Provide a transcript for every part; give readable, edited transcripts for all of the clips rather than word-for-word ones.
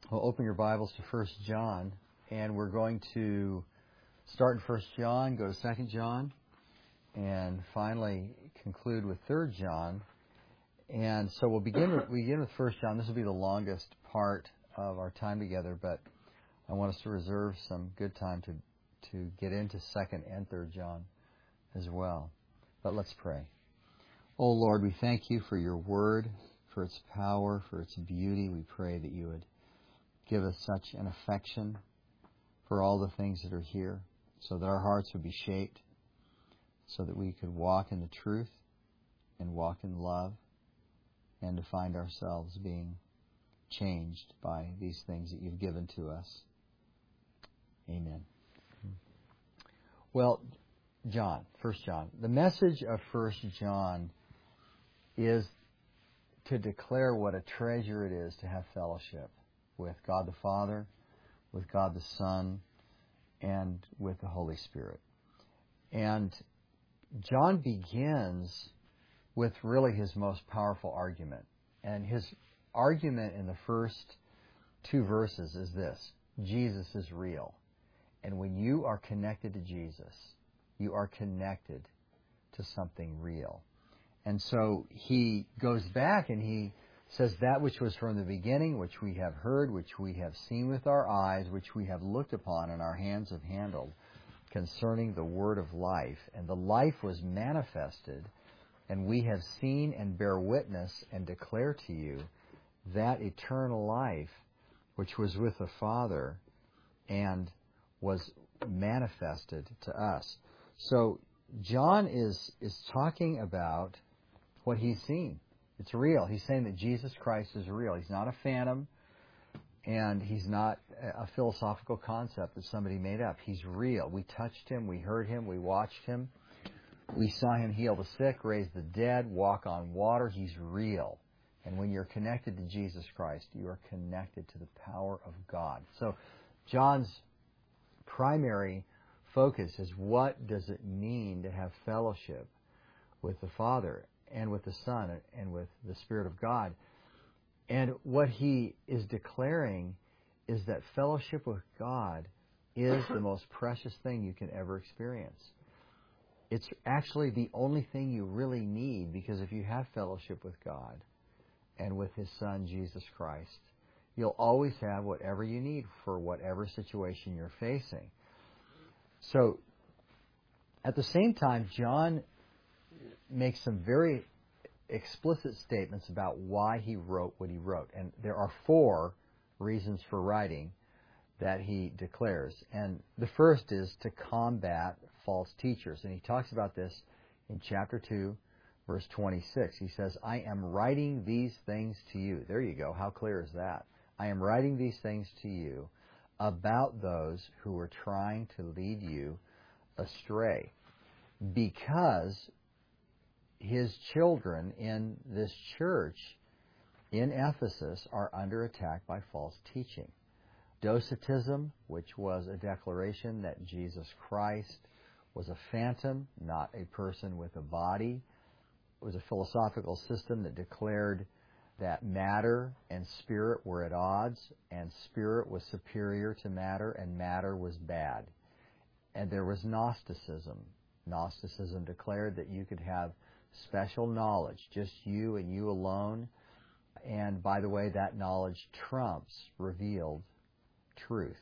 Well, open your Bibles to 1 John, and we're going to start in 1 John, go to 2 John, and finally conclude with 3 John. And so we'll begin with 1 John. This will be the longest part of our time together, but I want us to reserve some good time to get into 2 and 3 John as well. But let's pray. Oh Lord, we thank you for your word, for its power, for its beauty. We pray that you would give us such an affection for all the things that are here, so that our hearts would be shaped, so that we could walk in the truth and walk in love, and to find ourselves being changed by these things that you've given to us. Amen. Well, 1 John. The message of 1 John is to declare what a treasure it is to have fellowship with God the Father, with God the Son, and with the Holy Spirit. And John begins with really his most powerful argument. And his argument in the first 2 verses is this: Jesus is real. And when you are connected to Jesus, you are connected to something real. And so he goes back and he says that which was from the beginning, which we have heard, which we have seen with our eyes, which we have looked upon and our hands have handled, concerning the word of life. And the life was manifested, and we have seen and bear witness and declare to you that eternal life which was with the Father and was manifested to us. So John is talking about what he's seen. It's real. He's saying that Jesus Christ is real. He's not a phantom, and he's not a philosophical concept that somebody made up. He's real. We touched him. We heard him. We watched him. We saw him heal the sick, raise the dead, walk on water. He's real. And when you're connected to Jesus Christ, you are connected to the power of God. So John's primary focus is, what does it mean to have fellowship with the Father and with the Son and with the Spirit of God? And what he is declaring is that fellowship with God is the most precious thing you can ever experience. It's actually the only thing you really need, because if you have fellowship with God and with His Son, Jesus Christ, you'll always have whatever you need for whatever situation you're facing. So, at the same time, John makes some very explicit statements about why he wrote what he wrote. And there are 4 reasons for writing that he declares. And the first is to combat false teachers. And he talks about this in chapter 2, verse 26. He says, I am writing these things to you. There you go. How clear is that? I am writing these things to you about those who are trying to lead you astray, because his children in this church in Ephesus are under attack by false teaching. Docetism, which was a declaration that Jesus Christ was a phantom, not a person with a body. It was a philosophical system that declared that matter and spirit were at odds, and spirit was superior to matter, and matter was bad. And there was Gnosticism. Gnosticism declared that you could have special knowledge, just you and you alone. And by the way, that knowledge trumps revealed truth.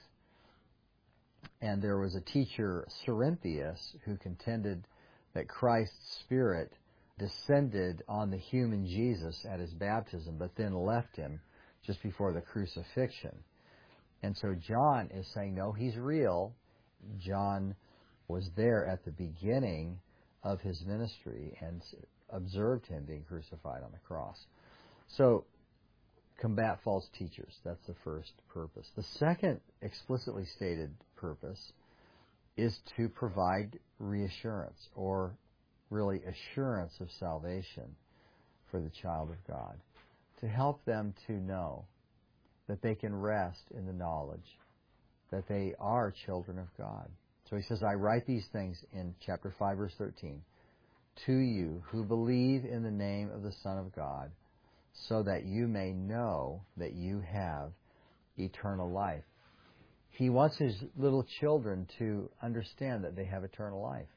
And there was a teacher, Cerinthius, who contended that Christ's Spirit descended on the human Jesus at his baptism, but then left him just before the crucifixion. And so John is saying, no, he's real. John was there at the beginning of his ministry and observed him being crucified on the cross. So, combat false teachers. That's the first purpose. The second explicitly stated purpose is to provide reassurance, or really assurance of salvation for the child of God, to help them to know that they can rest in the knowledge that they are children of God. So he says, I write these things in chapter 5, verse 13, to you who believe in the name of the Son of God, so that you may know that you have eternal life. He wants his little children to understand that they have eternal life.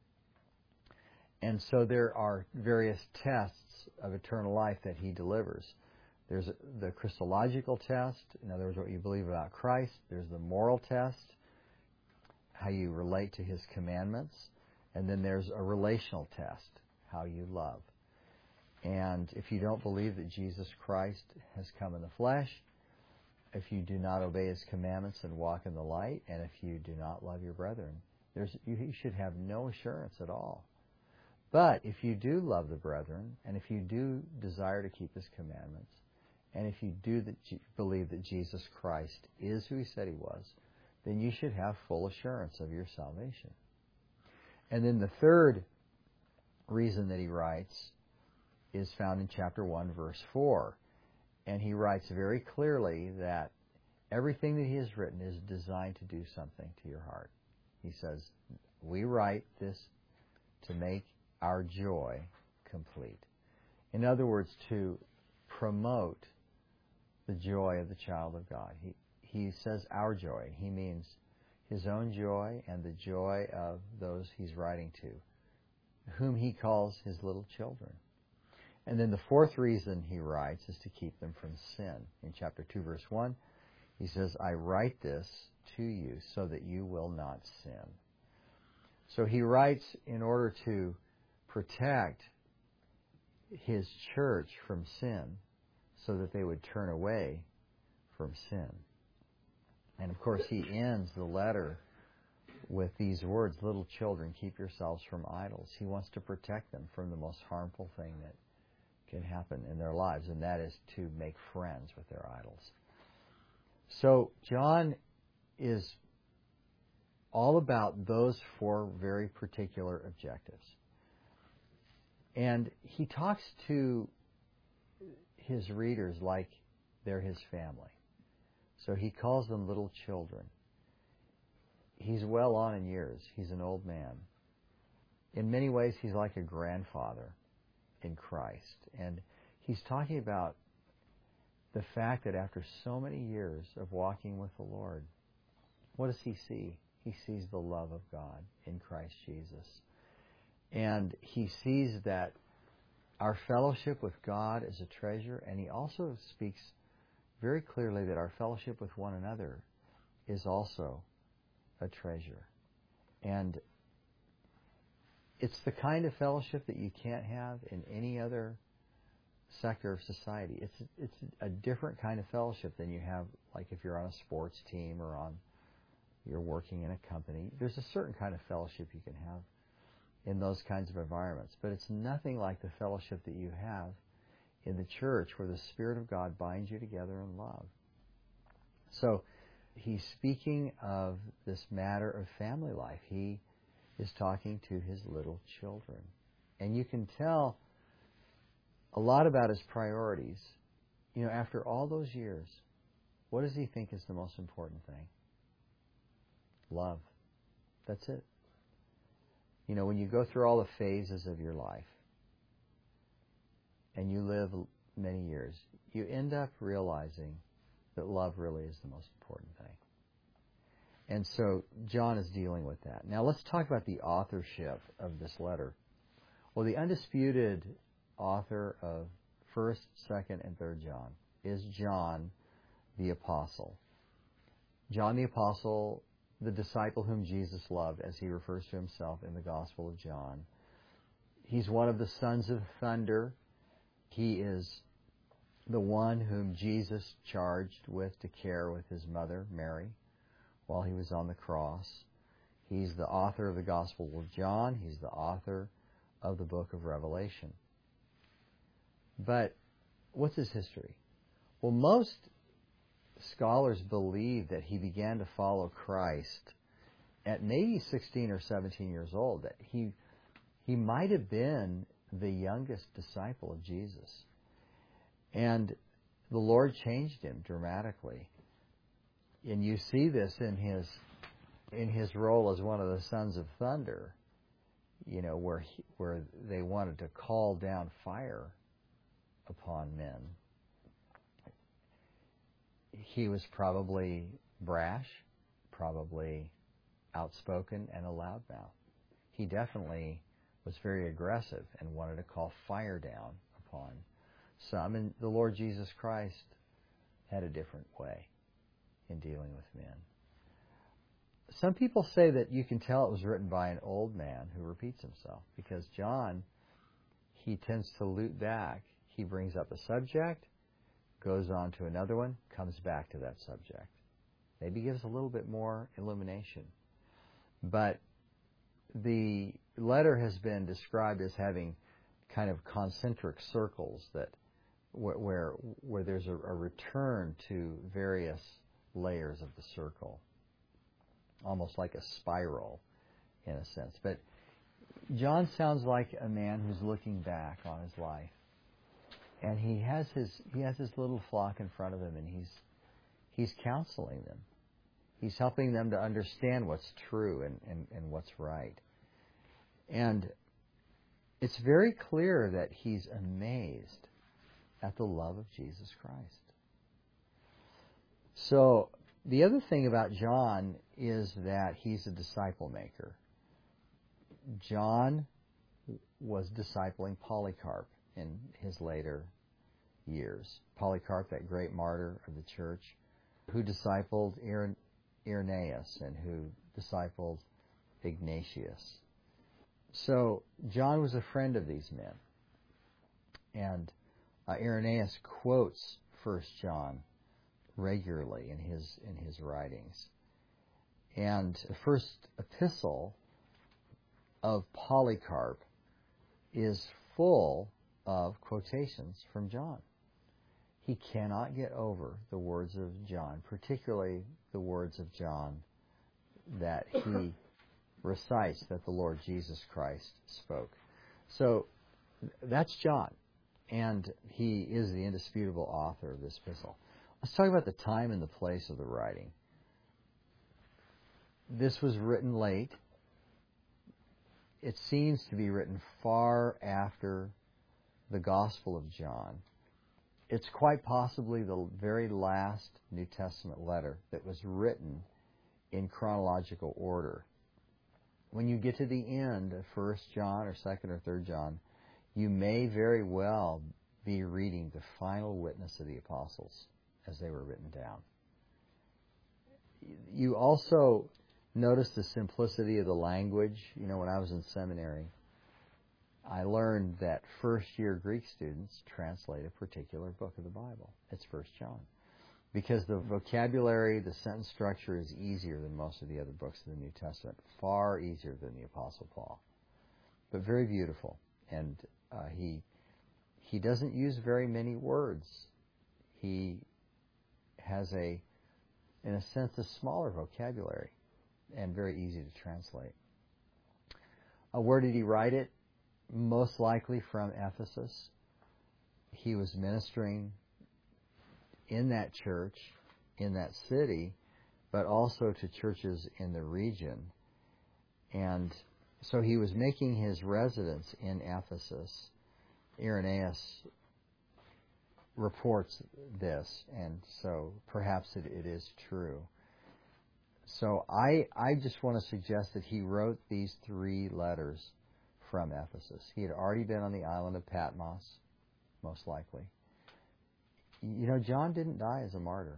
And so there are various tests of eternal life that he delivers. There's the Christological test, in other words, what you believe about Christ. There's the moral test, how you relate to his commandments. And then there's a relational test, how you love. And if you don't believe that Jesus Christ has come in the flesh, if you do not obey his commandments and walk in the light, and if you do not love your brethren, you should have no assurance at all. But if you do love the brethren, and if you do desire to keep his commandments, and if you do believe that Jesus Christ is who he said he was, then you should have full assurance of your salvation. And then the third reason that he writes is found in chapter 1, verse 4. And he writes very clearly that everything that he has written is designed to do something to your heart. He says, we write this to make our joy complete. In other words, to promote the joy of the child of God. He says our joy. He means his own joy and the joy of those he's writing to, whom he calls his little children. And then the fourth reason he writes is to keep them from sin. In chapter 2, verse 1, he says, I write this to you so that you will not sin. So he writes in order to protect his church from sin so that they would turn away from sin. And of course, he ends the letter with these words, little children, keep yourselves from idols. He wants to protect them from the most harmful thing that can happen in their lives, and that is to make friends with their idols. So John is all about those four very particular objectives. And he talks to his readers like they're his family. So he calls them little children. He's well on in years. He's an old man. In many ways, he's like a grandfather in Christ. And he's talking about the fact that after so many years of walking with the Lord, what does he see? He sees the love of God in Christ Jesus. And he sees that our fellowship with God is a treasure, and he also speaks very clearly that our fellowship with one another is also a treasure. And it's the kind of fellowship that you can't have in any other sector of society. It's a different kind of fellowship than you have, like if you're on a sports team or you're working in a company. There's a certain kind of fellowship you can have in those kinds of environments, but it's nothing like the fellowship that you have in the church where the Spirit of God binds you together in love. So he's speaking of this matter of family life. He is talking to his little children. And you can tell a lot about his priorities. You know, after all those years, what does he think is the most important thing? Love. That's it. You know, when you go through all the phases of your life and you live many years, you end up realizing that love really is the most important thing. And so John is dealing with that. Now let's talk about the authorship of this letter. Well, the undisputed author of 1st, 2nd, and 3rd John is John the Apostle. John the Apostle, the disciple whom Jesus loved, as he refers to himself in the Gospel of John. He's one of the sons of thunder. He is the one whom Jesus charged with to care with his mother, Mary, while he was on the cross. He's the author of the Gospel of John. He's the author of the book of Revelation. But what's his history? Well, most scholars believe that he began to follow Christ at maybe 16 or 17 years old, that he might have been the youngest disciple of Jesus. And the Lord changed him dramatically. And you see this in his role as one of the sons of thunder, you know, where they wanted to call down fire upon men. He was probably brash, probably outspoken, and a loudmouth. He definitely was very aggressive and wanted to call fire down upon some. And the Lord Jesus Christ had a different way in dealing with men. Some people say that you can tell it was written by an old man who repeats himself, because John, he tends to loop back. He brings up a subject, goes on to another one, comes back to that subject. Maybe gives a little bit more illumination. But the letter has been described as having kind of concentric circles that where there's a return to various layers of the circle, almost like a spiral in a sense. But John sounds like a man who's looking back on his life, and he has his little flock in front of him, and he's counseling them. He's helping them to understand what's true and what's right. And it's very clear that he's amazed at the love of Jesus Christ. So the other thing about John is that he's a disciple maker. John was discipling Polycarp in his later years. Polycarp, that great martyr of the church, who discipled Irenaeus and who discipled Ignatius. So John was a friend of these men. And Irenaeus quotes 1 John regularly in his writings. And the first epistle of Polycarp is full of quotations from John. He cannot get over the words of John, particularly the words of John that he recites that the Lord Jesus Christ spoke. So that's John, and he is the indisputable author of this epistle. Let's talk about the time and the place of the writing. This was written late. It seems to be written far after the Gospel of John. It's quite possibly the very last New Testament letter that was written in chronological order. When you get to the end of 1 John or 2nd or 3rd John, you may very well be reading the final witness of the apostles as they were written down. You also notice the simplicity of the language. You know, when I was in seminary, I learned that first-year Greek students translate a particular book of the Bible. It's 1 John. Because the vocabulary, the sentence structure is easier than most of the other books of the New Testament. Far easier than the Apostle Paul. But very beautiful. And he doesn't use very many words. He has in a sense, a smaller vocabulary and very easy to translate. Where did he write it? Most likely from Ephesus. He was ministering in that church, in that city, but also to churches in the region. And so he was making his residence in Ephesus. Irenaeus reports this, and so perhaps it is true. So I just want to suggest that he wrote these 3 letters from Ephesus. He had already been on the island of Patmos, most likely. You know, John didn't die as a martyr.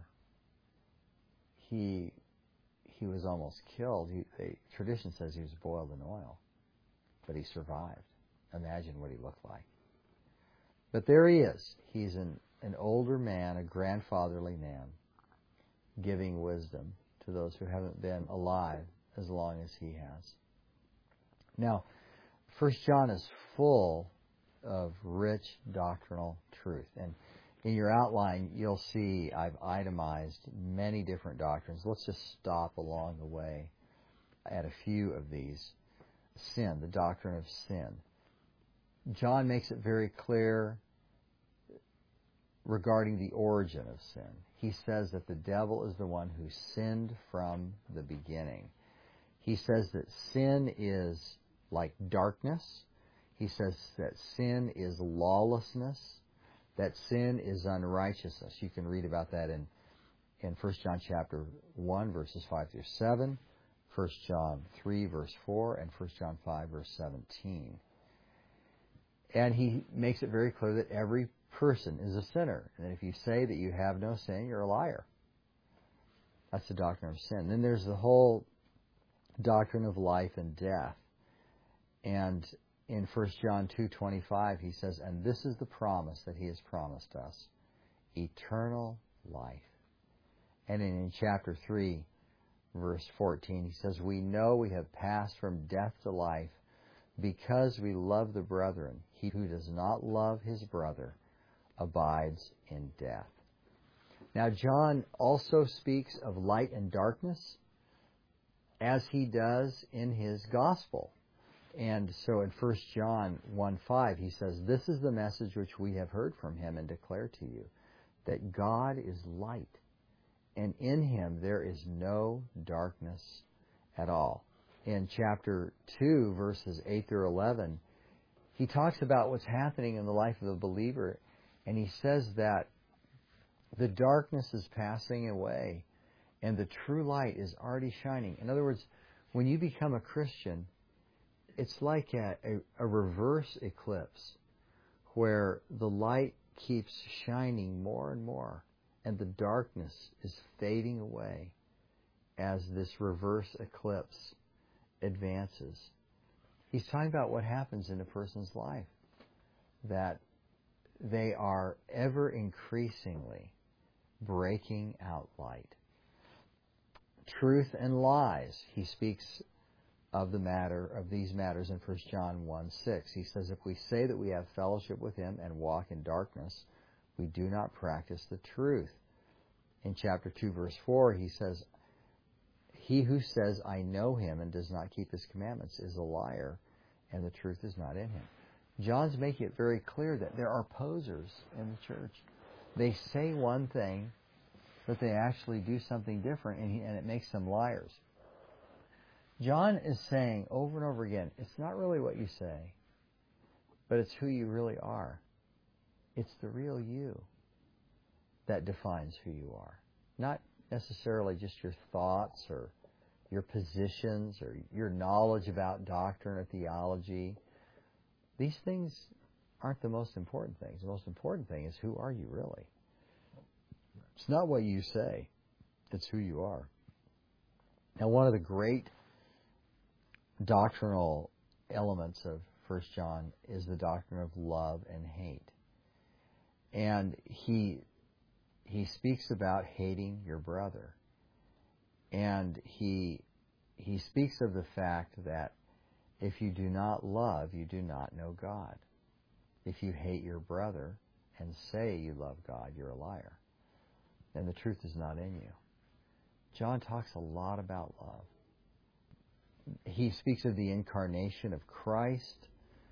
He was almost killed. Tradition says he was boiled in oil, but he survived. Imagine what he looked like. But there he is. He's an older man, a grandfatherly man, giving wisdom to those who haven't been alive as long as he has. Now, 1 John is full of rich doctrinal truth. And in your outline, you'll see I've itemized many different doctrines. Let's just stop along the way at a few of these. Sin, the doctrine of sin. John makes it very clear regarding the origin of sin. He says that the devil is the one who sinned from the beginning. He says that sin is like darkness. He says that sin is lawlessness, that sin is unrighteousness. You can read about that in 1 John chapter 1, verses 5 through 7, 1 John 3, verse 4, and 1 John 5, verse 17. And he makes it very clear that every person is a sinner. And if you say that you have no sin, you're a liar. That's the doctrine of sin. Then there's the whole doctrine of life and death. And in 1 John 2:25, he says, and this is the promise that he has promised us, eternal life. And in chapter 3, verse 14, he says, we know we have passed from death to life because we love the brethren. He who does not love his brother abides in death. Now, John also speaks of light and darkness as he does in his gospel. And so in 1 John 1:5, he says, this is the message which we have heard from him and declare to you, that God is light, and in him there is no darkness at all. In chapter 2, verses 8 through 11, he talks about what's happening in the life of the believer, and he says that the darkness is passing away, and the true light is already shining. In other words, when you become a Christian, it's like a reverse eclipse, where the light keeps shining more and more, and the darkness is fading away as this reverse eclipse advances. He's talking about what happens in a person's life, that they are ever increasingly breaking out light. Truth and lies, he speaks of these matters in 1 John 1:6. He says, if we say that we have fellowship with him and walk in darkness, we do not practice the truth. In chapter 2, verse 4, he says, he who says, I know him, and does not keep his commandments is a liar, and the truth is not in him. John's making it very clear that there are posers in the church. They say one thing, but they actually do something different, and it makes them liars. John is saying over and over again, it's not really what you say, but it's who you really are. It's the real you that defines who you are. Not necessarily just your thoughts or your positions or your knowledge about doctrine or theology. These things aren't the most important things. The most important thing is, who are you really? It's not what you say. It's who you are. Now, one of the great doctrinal elements of 1 John is the doctrine of love and hate. And he speaks about hating your brother. And he speaks of the fact that if you do not love, you do not know God. If you hate your brother and say you love God, you're a liar. And the truth is not in you. John talks a lot about love. He speaks of the incarnation of Christ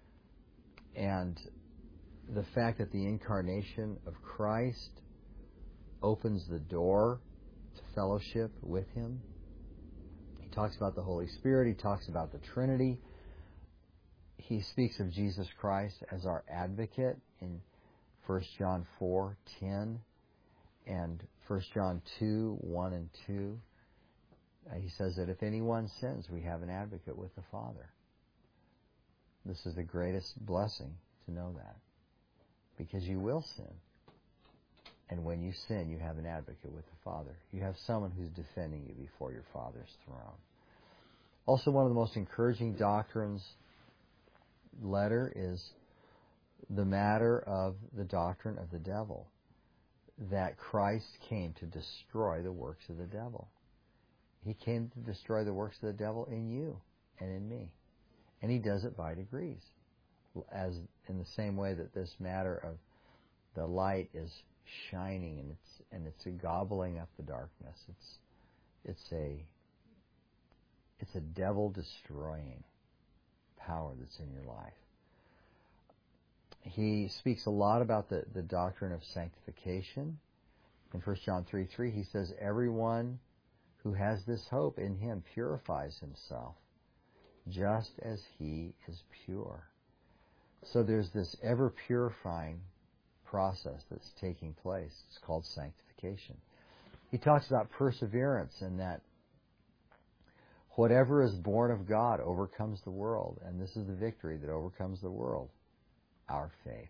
and the fact that the incarnation of Christ opens the door to fellowship with him. He talks about the Holy Spirit. He talks about the Trinity. He speaks of Jesus Christ as our advocate in 1 John 4:10 and 1 John 2:1 and 2. He says that if anyone sins, we have an advocate with the Father. This is the greatest blessing to know that, because you will sin. And when you sin, you have an advocate with the Father. You have someone who's defending you before your Father's throne. Also, one of the most encouraging doctrines letter is the matter of the doctrine of the devil, that Christ came to destroy the works of the devil. He came to destroy the works of the devil in you and in me. And he does it by degrees, as in the same way that this matter of the light is shining and it's gobbling up the darkness. It's a devil destroying power that's in your life. He speaks a lot about the doctrine of sanctification. In 1 John 3:3, he says, everyone who has this hope in him purifies himself, just as he is pure. So there's this ever-purifying process that's taking place. It's called sanctification. He talks about perseverance and that whatever is born of God overcomes the world. And this is the victory that overcomes the world, our faith.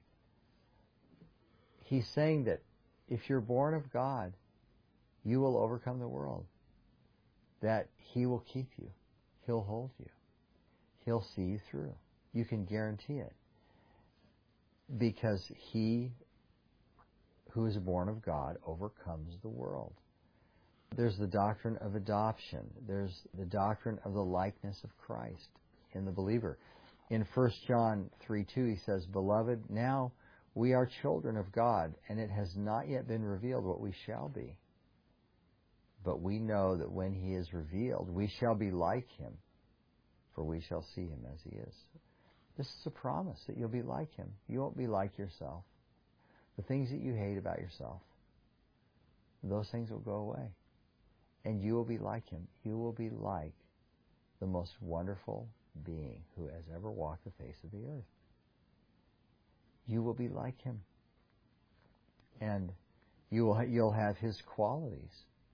He's saying that if you're born of God, you will overcome the world. That He will keep you. He'll hold you. He'll see you through. You can guarantee it. Because He who is born of God overcomes the world. There's the doctrine of adoption. There's the doctrine of the likeness of Christ in the believer. In 1 John 3:2, he says, "Beloved, now we are children of God, and it has not yet been revealed what we shall be. But we know that when He is revealed, we shall be like Him, for we shall see Him as He is." This is a promise that you'll be like Him. You won't be like yourself. The things that you hate about yourself, those things will go away. And you will be like Him. You will be like the most wonderful being who has ever walked the face of the earth. You will be like Him. And you'll have His qualities.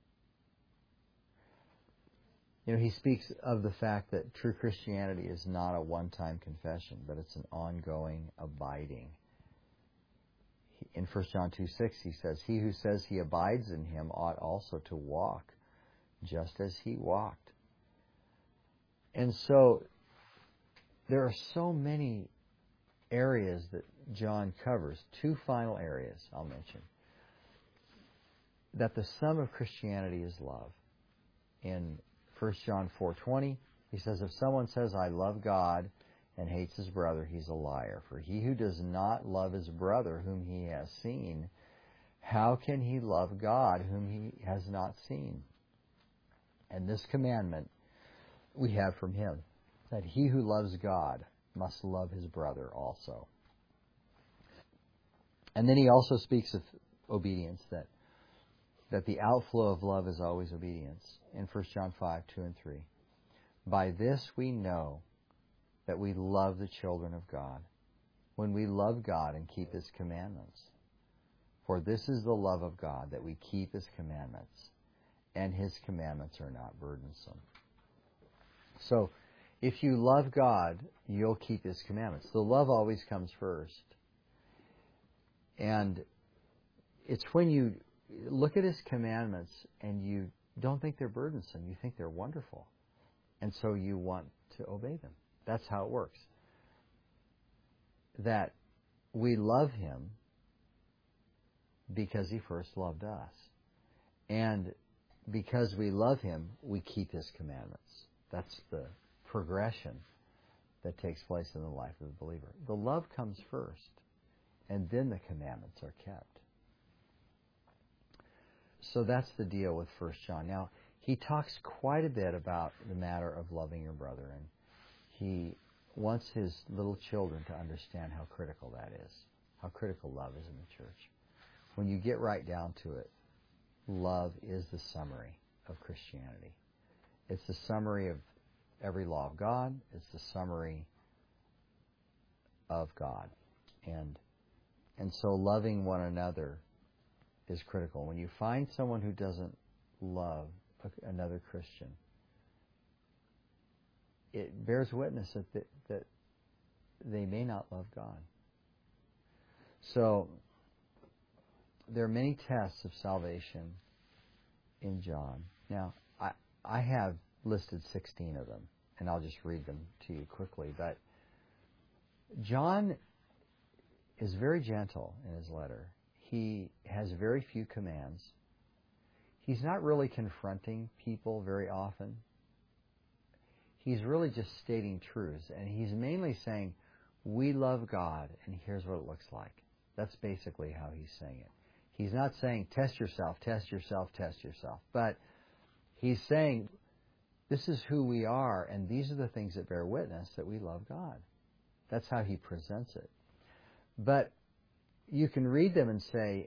You know, he speaks of the fact that true Christianity is not a one-time confession, but it's an ongoing, abiding. In 1 John 2:6, he says, "He who says he abides in Him ought also to walk, just as He walked." And so, there are so many areas that John covers. Two final areas I'll mention. That the sum of Christianity is love. In 1 John 4:20, he says, "If someone says, 'I love God,' and hates his brother, he's a liar. For he who does not love his brother whom he has seen, how can he love God whom he has not seen? And this commandment we have from Him, that he who loves God must love his brother also." And then he also speaks of obedience, that the outflow of love is always obedience. In 1 John 5:2-3. "By this we know that we love the children of God, when we love God and keep His commandments. For this is the love of God, that we keep His commandments, and His commandments are not burdensome." So, if you love God, you'll keep His commandments. The love always comes first. And it's when you look at His commandments and you don't think they're burdensome, you think they're wonderful. And so you want to obey them. That's how it works. That we love Him because He first loved us. And because we love Him, we keep His commandments. That's the progression that takes place in the life of the believer. The love comes first, and then the commandments are kept. So that's the deal with 1 John. Now, he talks quite a bit about the matter of loving your brother, and he wants his little children to understand how critical that is, how critical love is in the church. When you get right down to it, love is the summary of Christianity. It's the summary of every law of God. It's the summary of God. And so loving one another is critical. When you find someone who doesn't love another Christian, it bears witness that they may not love God. So, there are many tests of salvation in John. Now, I have listed 16 of them, and I'll just read them to you quickly. But John is very gentle in his letter. He has very few commands. He's not really confronting people very often. He's really just stating truths, and he's mainly saying, we love God, and here's what it looks like. That's basically how he's saying it. He's not saying, test yourself, test yourself, test yourself. But he's saying, this is who we are, and these are the things that bear witness that we love God. That's how he presents it. But you can read them and say,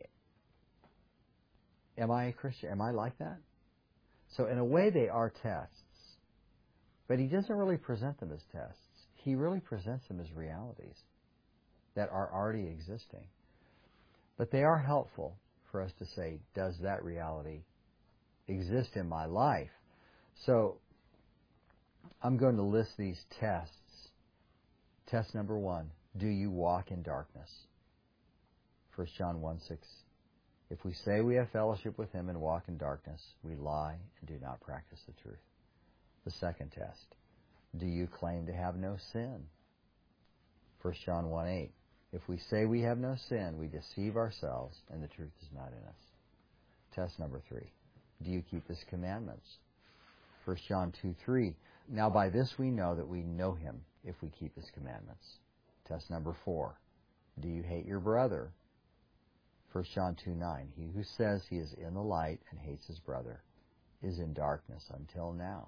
am I a Christian? Am I like that? So in a way, they are tests. But he doesn't really present them as tests. He really presents them as realities that are already existing. But they are helpful for us to say, does that reality exist in my life. So I'm going to list these tests. Test number 1, do you walk in darkness? 1 John 1:6. If we say we have fellowship with him and walk in darkness, we lie and do not practice the truth. The second test, do you claim to have no sin? 1 John 1:8. If we say we have no sin, we deceive ourselves and the truth is not in us. Test number 3, do you keep his commandments? 1 John 2:3. Now by this we know that we know him if we keep his commandments. Test number 4, do you hate your brother? 1 John 2:9. He who says he is in the light and hates his brother is in darkness until now.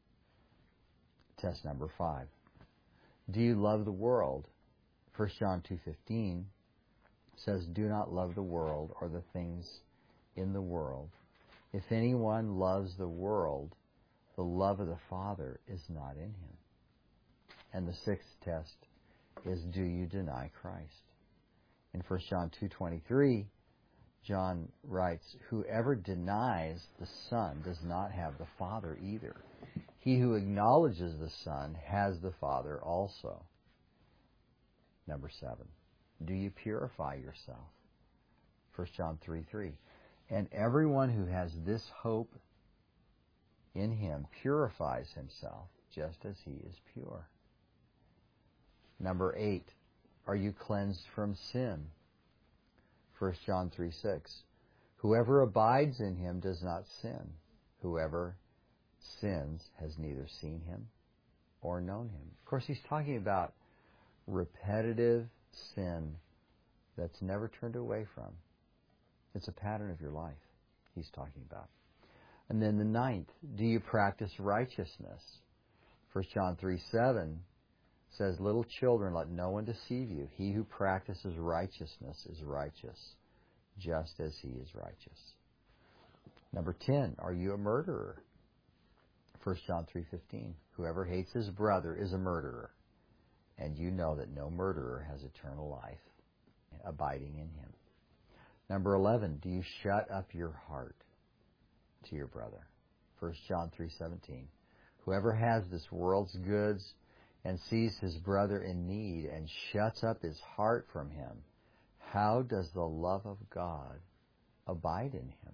Test number 5. Do you love the world? 1 John 2:15 says, do not love the world or the things in the world. If anyone loves the world, the love of the Father is not in him. And the 6th test is, do you deny Christ? In 1 John 2:23, John writes, whoever denies the Son does not have the Father either. He who acknowledges the Son has the Father also. Number 7, do you purify yourself? 1 John 3:3. And everyone who has this hope in him purifies himself just as he is pure. Number 8, are you cleansed from sin? 1 John 3:6. Whoever abides in him does not sin. Whoever sins has neither seen him or known him. Of course, he's talking about repetitive sin that's never turned away from. It's a pattern of your life he's talking about. And then the 9th, do you practice righteousness? 1 John 3:7 says, little children, let no one deceive you. He who practices righteousness is righteous, just as he is righteous. Number 10, are you a murderer? 1 John 3:15, whoever hates his brother is a murderer, and you know that no murderer has eternal life abiding in him. Number 11, do you shut up your heart to your brother? 1 John 3:17, whoever has this world's goods and sees his brother in need and shuts up his heart from him, how does the love of God abide in him?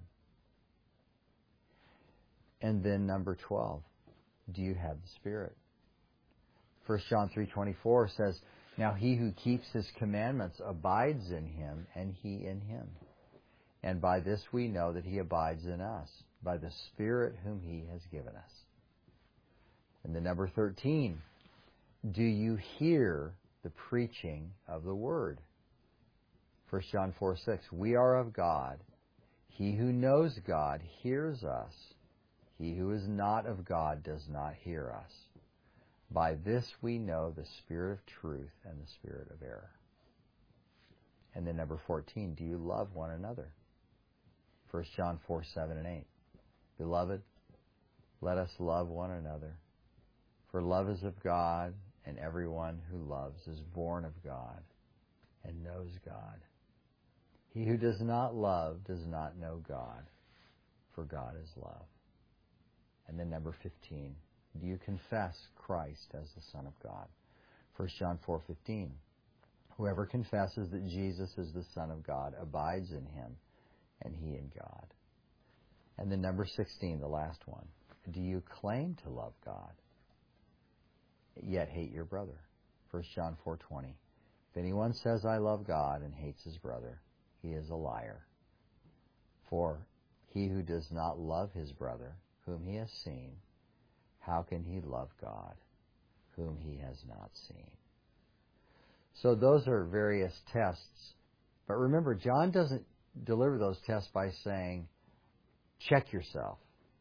And then number 12, do you have the Spirit? 1 John 3:24 says, now he who keeps his commandments abides in him, and he in him. And by this we know that he abides in us, by the Spirit whom he has given us. And then number 13, do you hear the preaching of the Word? 1 John 4:6, we are of God. He who knows God hears us. He who is not of God does not hear us. By this we know the spirit of truth and the spirit of error. And then number 14, do you love one another? 1 John 4:7 and 8. Beloved, let us love one another. For love is of God, and everyone who loves is born of God and knows God. He who does not love does not know God, for God is love. And then number 15, do you confess Christ as the Son of God? 1 John 4:15, whoever confesses that Jesus is the Son of God abides in him, and he in God. And then number 16, the last one, do you claim to love God, yet hate your brother? 1 John 4:20, if anyone says I love God and hates his brother, he is a liar. For he who does not love his brother, whom he has seen, how can he love God, whom he has not seen? So those are various tests. But remember, John doesn't deliver those tests by saying, check yourself.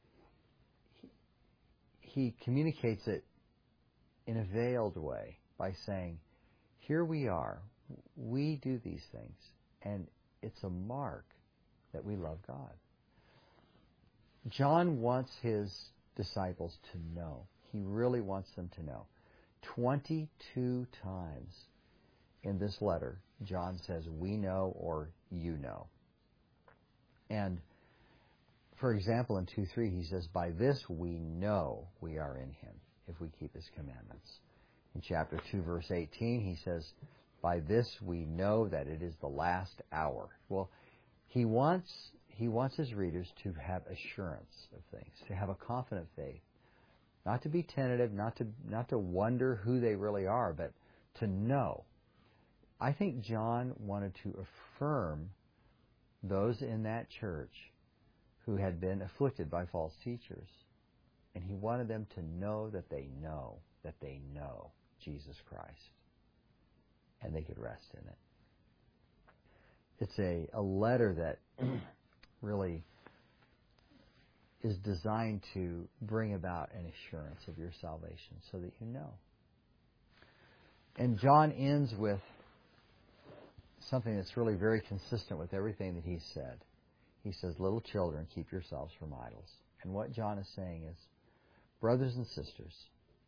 He communicates it in a veiled way by saying, here we are. We do these things. And it's a mark that we love God. John wants his disciples to know. He really wants them to know. 22 times in this letter, John says, we know or you know. And for example, in 2:3, he says, "By this we know we are in him, if we keep his commandments." In chapter 2, verse 18, he says, "By this we know that it is the last hour." Well, he wants his readers to have assurance of things, to have a confident faith, not to be tentative, not to wonder who they really are, but to know. I think John wanted to affirm those in that church who had been afflicted by false teachers. And he wanted them to know that they know Jesus Christ. And they could rest in it. It's a letter that really is designed to bring about an assurance of your salvation so that you know. And John ends with something that's really very consistent with everything that he said. He says, "Little children, keep yourselves from idols." And what John is saying is, brothers and sisters,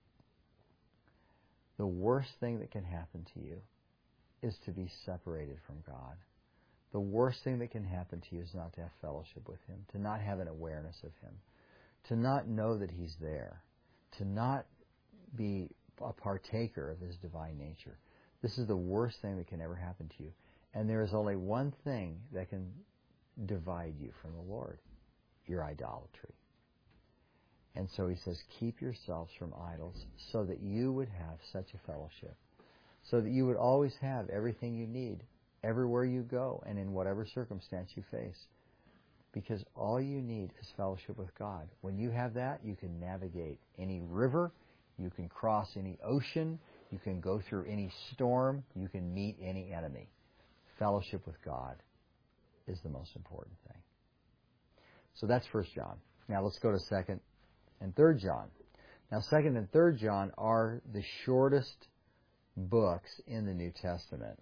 the worst thing that can happen to you is to be separated from God. The worst thing that can happen to you is not to have fellowship with him, to not have an awareness of him, to not know that he's there, to not be a partaker of his divine nature. This is the worst thing that can ever happen to you. And there is only one thing that can divide you from the Lord: your idolatry. And so he says, keep yourselves from idols so that you would have such a fellowship, so that you would always have everything you need everywhere you go and in whatever circumstance you face. Because all you need is fellowship with God. When you have that, you can navigate any river, you can cross any ocean, you can go through any storm, you can meet any enemy. Fellowship with God is the most important thing. So that's 1 John. Now let's go to 2nd and 3rd John. Now 2nd and 3rd John are the shortest books in the New Testament.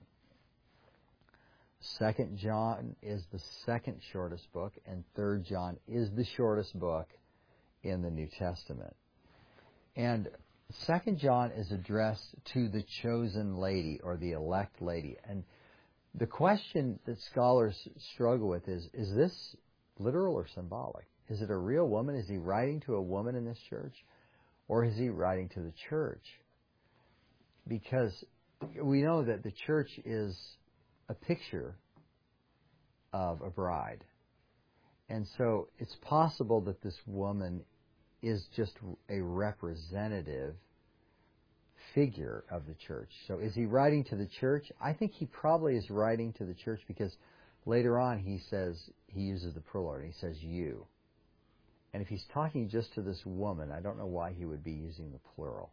2nd John is the second shortest book, and 3rd John is the shortest book in the New Testament. And 2nd John is addressed to the chosen lady, or the elect lady. And the question that scholars struggle with is this literal or symbolic? Is it a real woman? Is he writing to a woman in this church? Or is he writing to the church? Because we know that the church is a picture of a bride. And so it's possible that this woman is just a representative figure of the church. So is he writing to the church? I think he probably is writing to the church because later on he uses the plural. He says you. And if he's talking just to this woman, I don't know why he would be using the plural.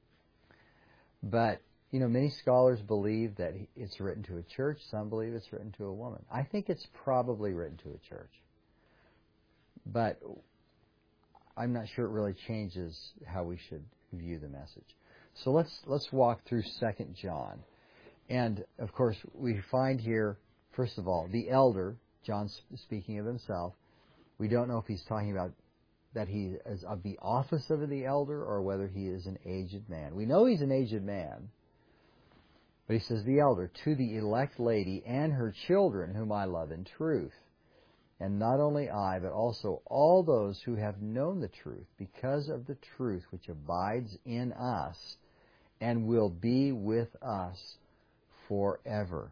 But many scholars believe that it's written to a church. Some believe it's written to a woman. I think it's probably written to a church. But I'm not sure it really changes how we should view the message. So let's walk through 2nd John. And, of course, we find here, first of all, the elder, John speaking of himself. We don't know if he's talking about that he is of the office of the elder or whether he is an aged man. We know he's an aged man. But he says, the elder, to the elect lady and her children whom I love in truth. And not only I, but also all those who have known the truth, because of the truth which abides in us and will be with us forever.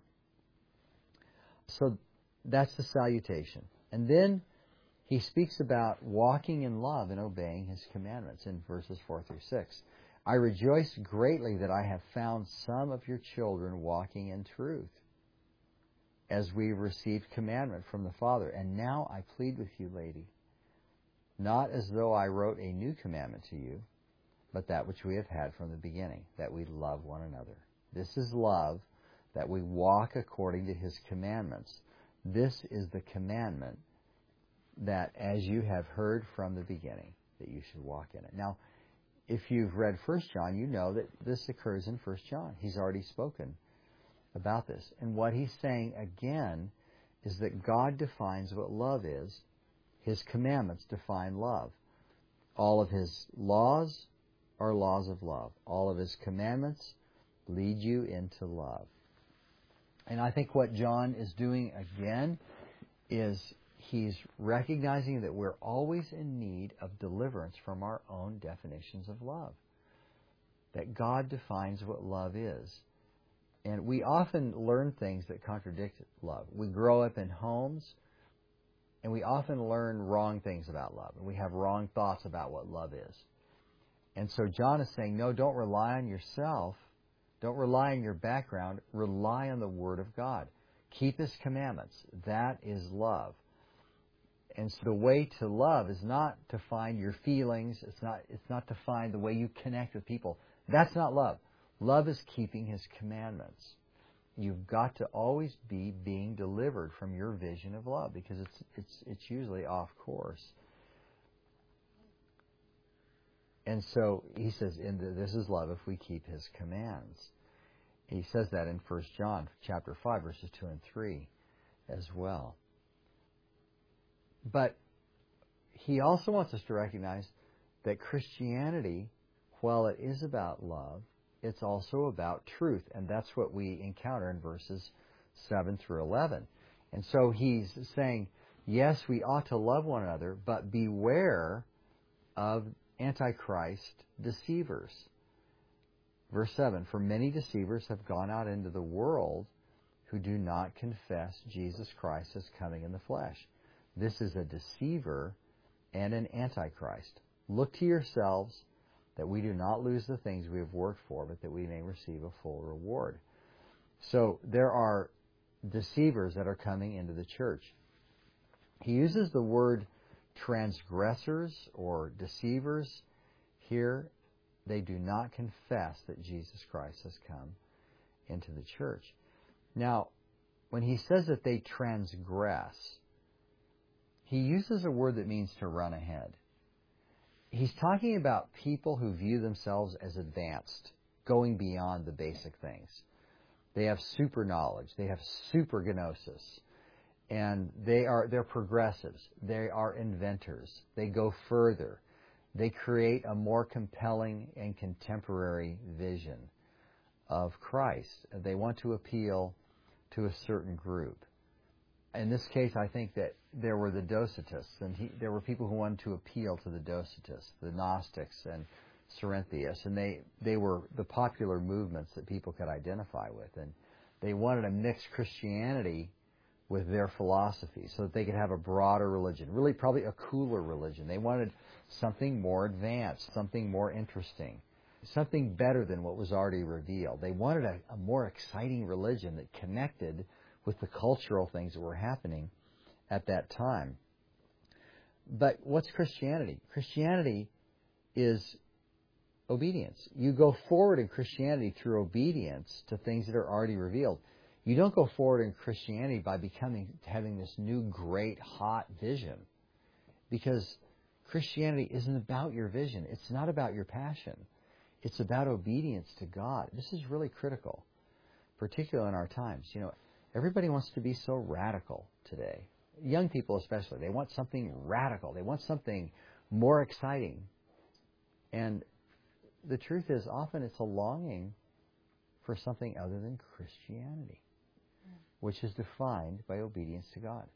So that's the salutation. And then he speaks about walking in love and obeying his commandments in verses 4 through 6. I rejoice greatly that I have found some of your children walking in truth, as we received commandment from the Father. And now I plead with you, lady, not as though I wrote a new commandment to you, but that which we have had from the beginning, that we love one another. This is love, that we walk according to his commandments. This is the commandment, that as you have heard from the beginning, that you should walk in it. Now, if you've read 1 John, you know that this occurs in 1 John. He's already spoken about this. And what he's saying again is that God defines what love is. His commandments define love. All of his laws are laws of love. All of his commandments lead you into love. And I think what John is doing again is he's recognizing that we're always in need of deliverance from our own definitions of love. That God defines what love is. And we often learn things that contradict love. We grow up in homes, and we often learn wrong things about love. And we have wrong thoughts about what love is. And so John is saying, no, don't rely on yourself. Don't rely on your background. Rely on the Word of God. Keep His commandments. That is love. And so the way to love is not to find your feelings. It's not to find the way you connect with people. That's not love. Love is keeping His commandments. You've got to always be being delivered from your vision of love, because it's usually off course. And so he says, this is love if we keep His commands. He says that in 1 John chapter 5, verses 2 and 3 as well. But he also wants us to recognize that Christianity, while it is about love, it's also about truth. And that's what we encounter in verses 7 through 11. And so he's saying, yes, we ought to love one another, but beware of Antichrist deceivers. Verse 7, for many deceivers have gone out into the world who do not confess Jesus Christ as coming in the flesh. This is a deceiver and an antichrist. Look to yourselves that we do not lose the things we have worked for, but that we may receive a full reward. So there are deceivers that are coming into the church. He uses the word transgressors or deceivers here. They do not confess that Jesus Christ has come into the church. Now, when he says that they transgress, he uses a word that means to run ahead. He's talking about people who view themselves as advanced, going beyond the basic things. They have super knowledge. They have super gnosis. And they're progressives. They are inventors. They go further. They create a more compelling and contemporary vision of Christ. They want to appeal to a certain group. In this case, I think that there were the Docetists, and there were people who wanted to appeal to the Docetists, the Gnostics and Cerinthius, and they were the popular movements that people could identify with, and they wanted to mix Christianity with their philosophy so that they could have a broader religion, really probably a cooler religion. They wanted something more advanced, something more interesting, something better than what was already revealed. They wanted a more exciting religion that connected with the cultural things that were happening at that time. But what's Christianity? Christianity is obedience. You go forward in Christianity through obedience to things that are already revealed. You don't go forward in Christianity by having this new great hot vision, because Christianity isn't about your vision. It's not about your passion. It's about obedience to God. This is really critical, particularly in our times. Everybody wants to be so radical today. Young people especially. They want something radical. They want something more exciting. And the truth is, often it's a longing for something other than Christianity, which is defined by obedience to God.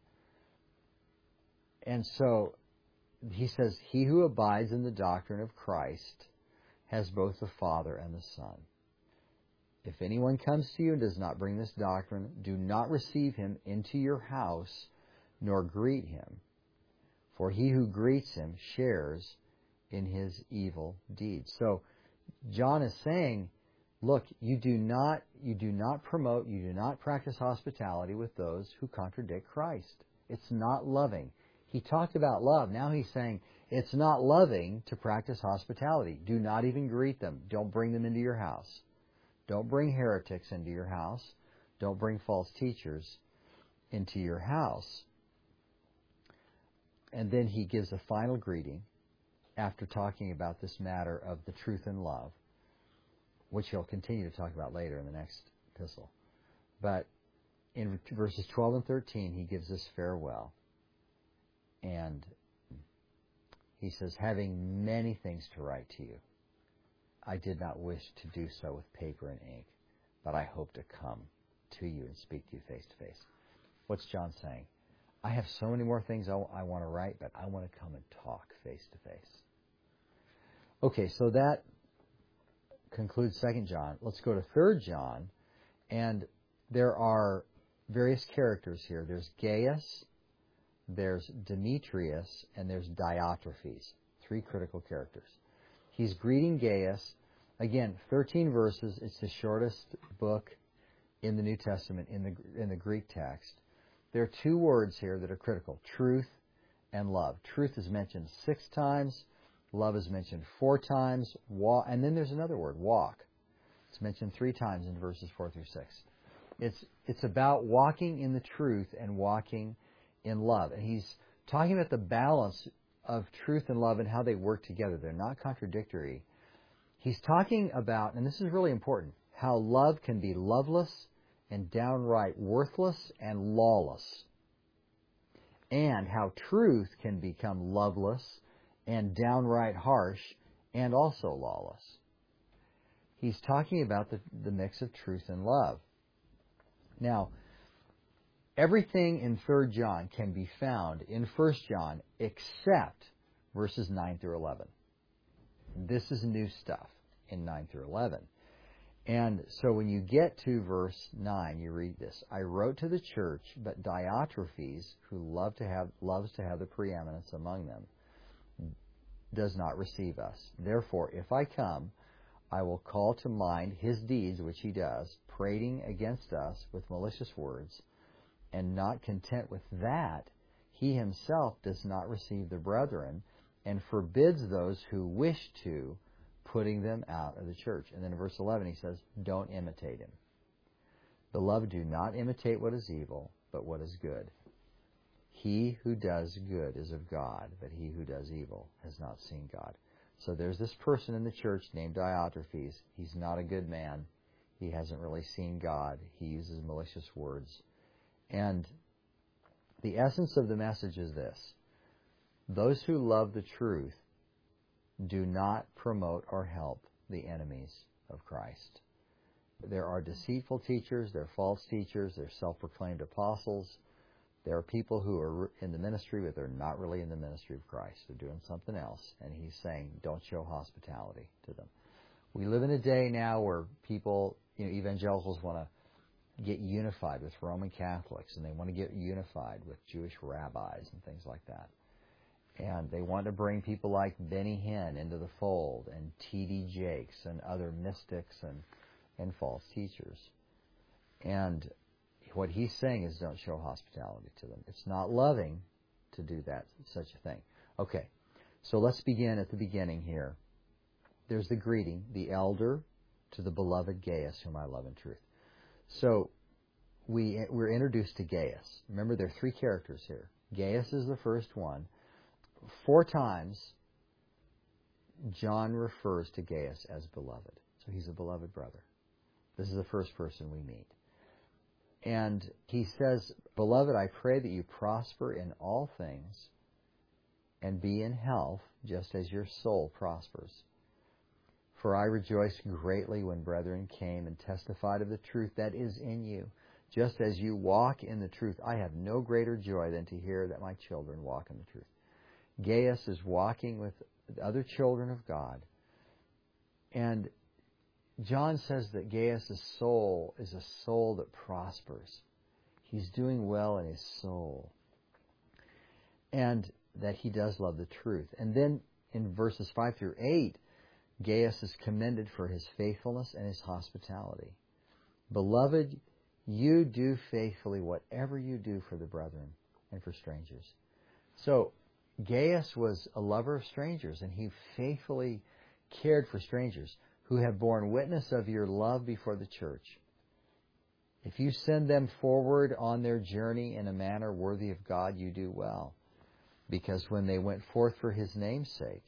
And so he says, he who abides in the doctrine of Christ has both the Father and the Son. If anyone comes to you and does not bring this doctrine, do not receive him into your house, nor greet him. For he who greets him shares in his evil deeds. So John is saying, look, you do not promote, you do not practice hospitality with those who contradict Christ. It's not loving. He talked about love. Now he's saying it's not loving to practice hospitality. Do not even greet them. Don't bring them into your house. Don't bring heretics into your house. Don't bring false teachers into your house. And then he gives a final greeting after talking about this matter of the truth and love, which he'll continue to talk about later in the next epistle. But in verses 12 and 13, he gives us farewell. And he says, having many things to write to you, I did not wish to do so with paper and ink, but I hope to come to you and speak to you face to face. What's John saying? I have so many more things I want to write, but I want to come and talk face to face. Okay, so that concludes 2 John. Let's go to 3 John, and there are various characters here. There's Gaius, there's Demetrius, and there's Diotrephes. 3 critical characters. He's greeting Gaius. Again, 13 verses. It's the shortest book in the New Testament in the Greek text. There are 2 words here that are critical: truth and love. Truth is mentioned 6 times. Love is mentioned 4 times. And then there's another word, walk. It's mentioned 3 times in verses 4 through 6. It's about walking in the truth and walking in love. And he's talking about the balance of truth and love and how they work together. They're not contradictory. He's talking about, and this is really important, how love can be loveless and downright worthless and lawless, and how truth can become loveless and downright harsh and also lawless. He's talking about the mix of truth and love. Now, everything in 3 John can be found in 1 John except verses 9 through 11. This is new stuff in 9 through 11. And so when you get to verse 9, you read this: I wrote to the church, but Diotrephes, who loves to have the preeminence among them, does not receive us. Therefore, if I come, I will call to mind his deeds, which he does, prating against us with malicious words, and not content with that, he himself does not receive the brethren, and forbids those who wish to, putting them out of the church. And then in verse 11 he says, don't imitate him. Beloved, do not imitate what is evil, but what is good. He who does good is of God, but he who does evil has not seen God. So there's this person in the church named Diotrephes. He's not a good man. He hasn't really seen God. He uses malicious words. And the essence of the message is this: those who love the truth do not promote or help the enemies of Christ. There are deceitful teachers, there are false teachers, there are self-proclaimed apostles. There are people who are in the ministry, but they're not really in the ministry of Christ. They're doing something else. And he's saying, don't show hospitality to them. We live in a day now where people, evangelicals want to get unified with Roman Catholics, and they want to get unified with Jewish rabbis and things like that. And they want to bring people like Benny Hinn into the fold, and T.D. Jakes and other mystics and false teachers. And what he's saying is don't show hospitality to them. It's not loving to do that, such a thing. Okay, so let's begin at the beginning here. There's the greeting, the elder to the beloved Gaius, whom I love in truth. So we're introduced to Gaius. Remember, there are 3 characters here. Gaius is the first one. 4 times John refers to Gaius as beloved. So he's a beloved brother. This is the first person we meet. And he says, Beloved, I pray that you prosper in all things and be in health, just as your soul prospers. For I rejoiced greatly when brethren came and testified of the truth that is in you. Just as you walk in the truth, I have no greater joy than to hear that my children walk in the truth. Gaius is walking with other children of God. And John says that Gaius' soul is a soul that prospers. He's doing well in his soul. And that he does love the truth. And then in verses 5 through 8, Gaius is commended for his faithfulness and his hospitality. Beloved, you do faithfully whatever you do for the brethren and for strangers. So Gaius was a lover of strangers, and he faithfully cared for strangers who have borne witness of your love before the church. If you send them forward on their journey in a manner worthy of God, you do well. Because when they went forth for his name's sake,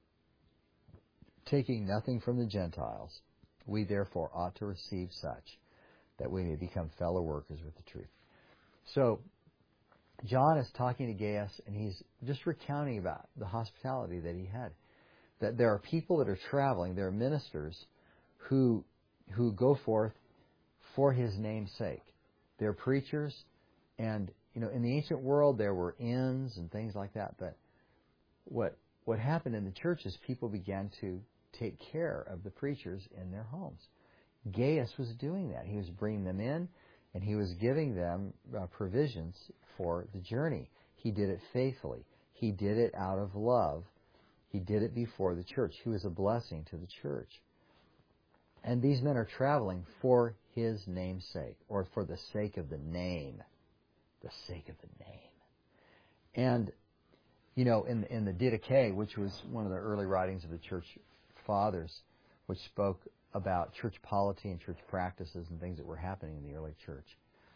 taking nothing from the Gentiles, we therefore ought to receive such, that we may become fellow workers with the truth. So, John is talking to Gaius, and he's just recounting about the hospitality that he had. That there are people that are traveling, there are ministers who go forth for his name's sake. They're preachers, and in the ancient world there were inns and things like that, but what happened in the church is people began to take care of the preachers in their homes. Gaius was doing that. He was bringing them in, and he was giving them provisions for the journey. He did it faithfully. He did it out of love. He did it before the church. He was a blessing to the church. And these men are traveling for his name's sake, or for the sake of the name. The sake of the name. And, in the Didache, which was one of the early writings of the church fathers, which spoke about church polity and church practices and things that were happening in the early church.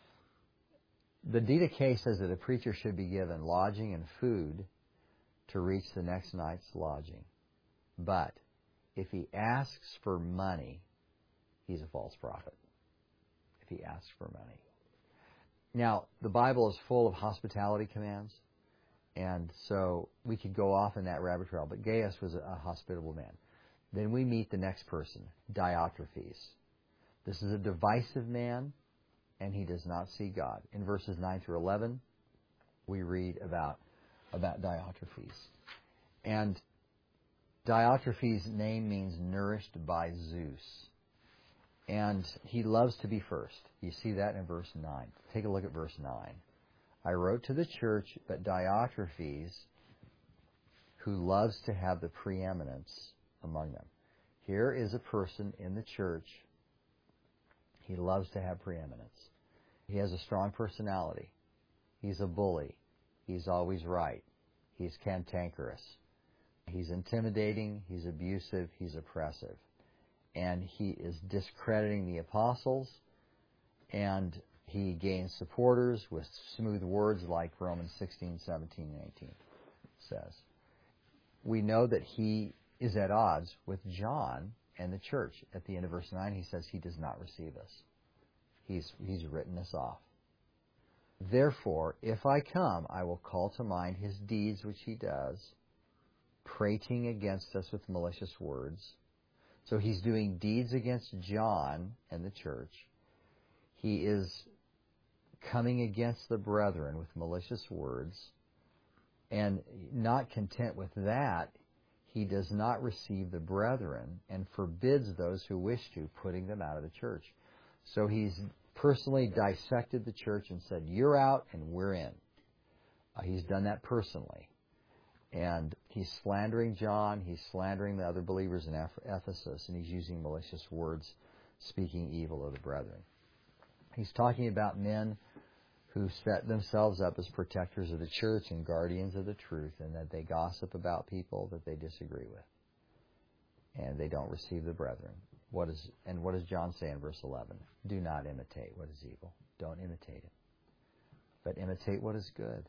The Didache says that a preacher should be given lodging and food to reach the next night's lodging. But if he asks for money, he's a false prophet. If he asks for money. Now, the Bible is full of hospitality commands, and so we could go off in that rabbit trail, but Gaius was a hospitable man. Then we meet the next person, Diotrephes. This is a divisive man, and he does not see God. In verses 9 through 11, we read about Diotrephes. And Diotrephes' name means nourished by Zeus. And he loves to be first. You see that in verse 9. Take a look at verse 9. I wrote to the church, but Diotrephes, who loves to have the preeminence among them. Here is a person in the church. He loves to have preeminence. He has a strong personality. He's a bully. He's always right. He's cantankerous. He's intimidating. He's abusive. He's oppressive. And he is discrediting the apostles, and he gains supporters with smooth words like Romans 16, 17, and 18 says. We know that he is at odds with John and the church. At the end of verse 9, he says he does not receive us. He's written us off. Therefore, if I come, I will call to mind his deeds which he does, prating against us with malicious words. So he's doing deeds against John and the church. He is coming against the brethren with malicious words. And not content with that, he does not receive the brethren and forbids those who wish to, putting them out of the church. So he's personally dissected the church and said, you're out and we're in. He's done that personally. And he's slandering John, he's slandering the other believers in Ephesus, and he's using malicious words, speaking evil of the brethren. He's talking about men who set themselves up as protectors of the church and guardians of the truth, and that they gossip about people that they disagree with. And they don't receive the brethren. What does John say in verse 11? Do not imitate what is evil. Don't imitate it. But imitate what is good.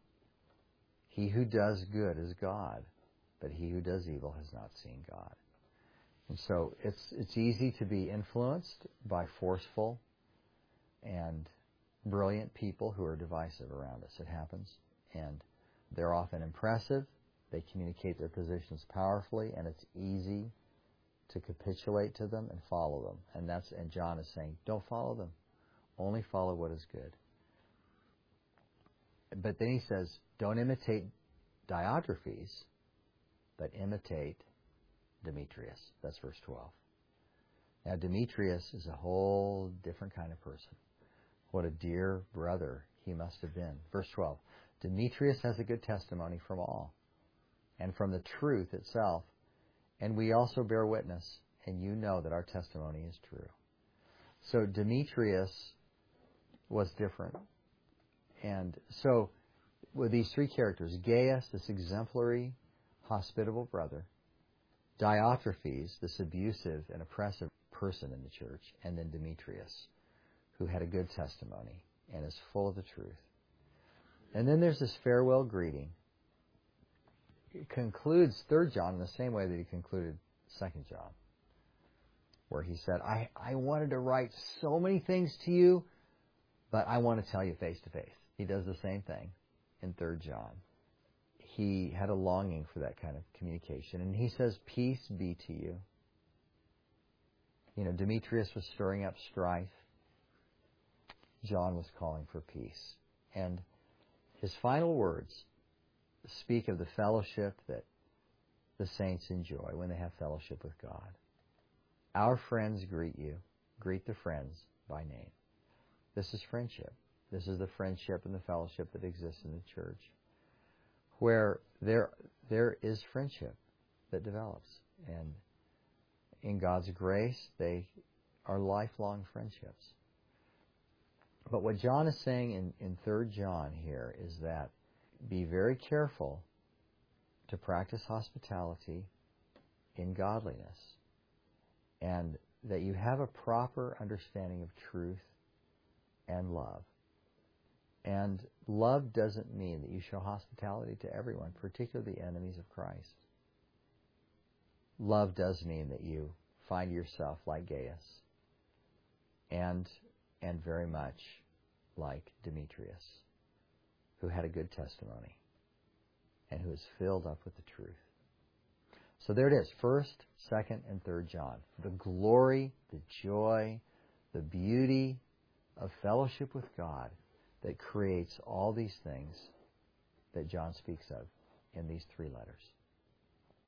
He who does good is God, but he who does evil has not seen God. And so it's easy to be influenced by forceful and brilliant people who are divisive around us. It happens. And they're often impressive. They communicate their positions powerfully, and it's easy to capitulate to them and follow them. And John is saying, don't follow them. Only follow what is good. But then he says, don't imitate Diotrephes, but imitate Demetrius. That's verse 12. Now, Demetrius is a whole different kind of person. What a dear brother he must have been. Verse 12. Demetrius has a good testimony from all, and from the truth itself. And we also bear witness, and you know that our testimony is true. So Demetrius was different. And so with these three characters, Gaius, this exemplary, hospitable brother, Diotrephes, this abusive and oppressive person in the church, and then Demetrius, who had a good testimony and is full of the truth. And then there's this farewell greeting. It concludes 3 John in the same way that he concluded 2 John, where he said, I wanted to write so many things to you, but I want to tell you face to face. He does the same thing in 3 John. He had a longing for that kind of communication. And he says, peace be to you. Demetrius was stirring up strife. John was calling for peace. And his final words speak of the fellowship that the saints enjoy when they have fellowship with God. Our friends greet you. Greet the friends by name. This is friendship. This is the friendship and the fellowship that exists in the church, where there is friendship that develops. And in God's grace, they are lifelong friendships. But what John is saying in 3 John here is that be very careful to practice hospitality in godliness, and that you have a proper understanding of truth and love. And love doesn't mean that you show hospitality to everyone, particularly the enemies of Christ. Love does mean that you find yourself like Gaius and very much like Demetrius, who had a good testimony and who is filled up with the truth. So there it is, 1st, 2nd, and 3rd John. The glory, the joy, the beauty of fellowship with God that creates all these things that John speaks of in these 3 letters.